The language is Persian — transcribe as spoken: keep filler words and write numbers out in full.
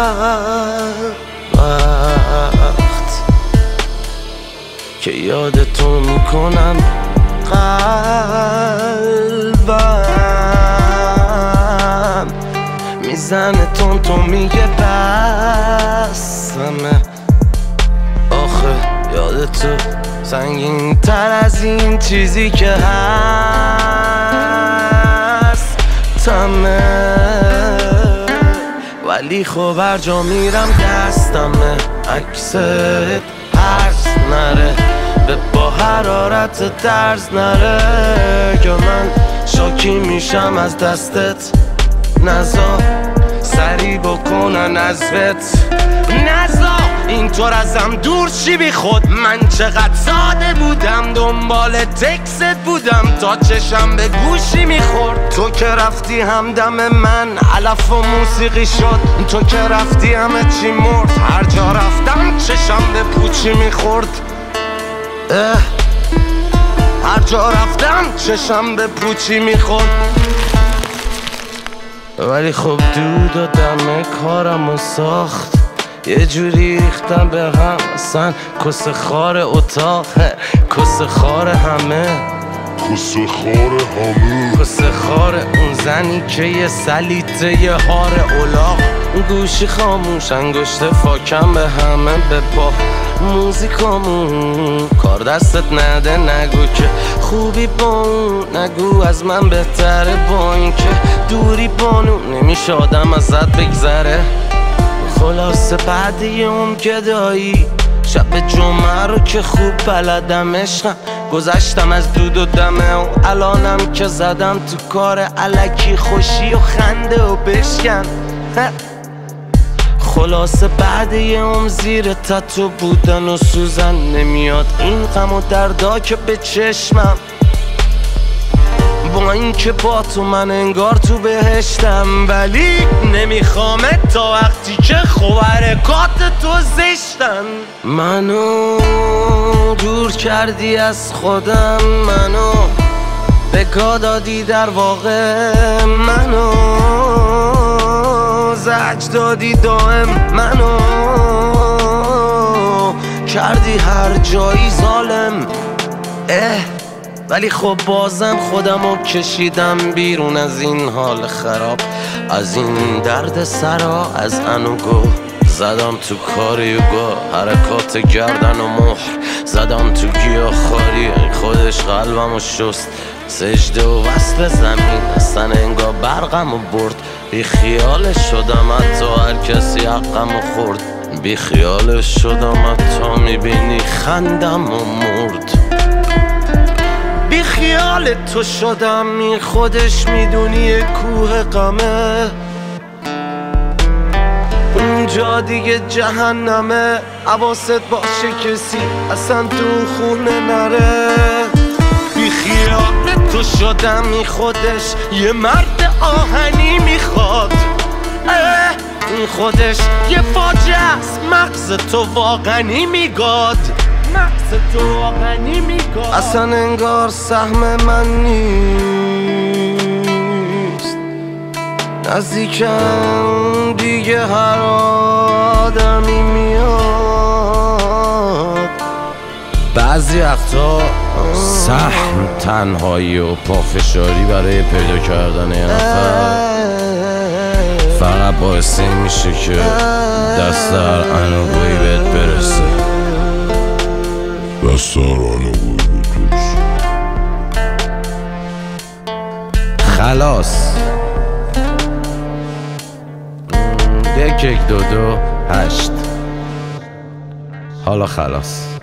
وقت که یادتو میکنم قلبم میزنه تون تو میگه بسمه. آخه یادتو سنگین تر از این چیزی که هست تمه، ولی خب هر جا میرم دستمه عکست هرز نره به با حرارت درز نره که من شاکی میشم از دستت. نزا سری بکنن ازت، نزا اینطور ازم دور شی بی خود. من چقدر ساده بودم دنبال تکست بودم تا چشم به گوشی میخورد. تو که رفتی همدم من علف و موسیقی شد، تو که رفتی همه چی مرد. هر جا رفتم چشم به پوچی میخورد، هر جا رفتم چشم به پوچی میخورد. ولی خب دود و دم کارمو ساخت، یه جوری ریختم به هم اصلا کس خار اتاقه، کس خار همه، کس خار همه، کس خار اون زنی که یه سلیته یه هار اولاق. گوشی خاموش انگشت فاکم به همه به پا موزیکامون کار دستت نده. نگو که خوبی با اون، نگو از من بهتره با این که دوری بانو نمیشه آدم ازت بگذره. خلاصه بعد یه عمر گدایی شب جمعه رو که خوب بلدم عشقم، گذشتم از دود و دمه و الانم که زدم تو کار الکی خوشی و خنده و بشکن. خلاصه بعد یه عمر زیر تتو بودن و سوزن نمیاد این غم و دردا که به چشمم. با این که با تو من انگار تو بهشتم، ولی نمیخوامه تا وقتی که خوب حرکات تو زشتن. منو دور کردی از خودم، منو بگاه دادی در واقع، منو زجر دادی دائم، منو کردی هر جایی ظالم. اه ولی خب بازم خودمو کشیدم بیرون از این حال خراب، از این درد سرا، از انوگو زدم تو کار یوگا، حرکات گردن و مهر زدم تو گیاهخواری. خودش قلبمو شست، سجده و وصل زمین، اصلا انگار برقمو برد. بی خیالش شدم حتی هر کسی حقمو خورد، بی خیالش شدم حتی میبینی خندم و مرد. بی خیال تو شدم این خودش میدونی کوه غمه، اونجا دیگه جهنمه. حواست باشه کسی اصلا تو خونه نره. بی خیال تو شدم این خودش یه مرد آهنی میخواد، این خودش یه فاجعه است، مغز تو واقعی میگاد، مغز تو واقعی میگاد. اصلا انگار سهم من نیست، نزدیکم دیگه هر آدمی میاد. بعضی وقتا سهم تنهایی و پافشاری برای پیدا کردن یه نفر فقط باعث میشه که دست در انوگویی بهت برسه، دست در انوگویی بهت برسه. خلاص یک یک دو دو هشت. حالا خلاص.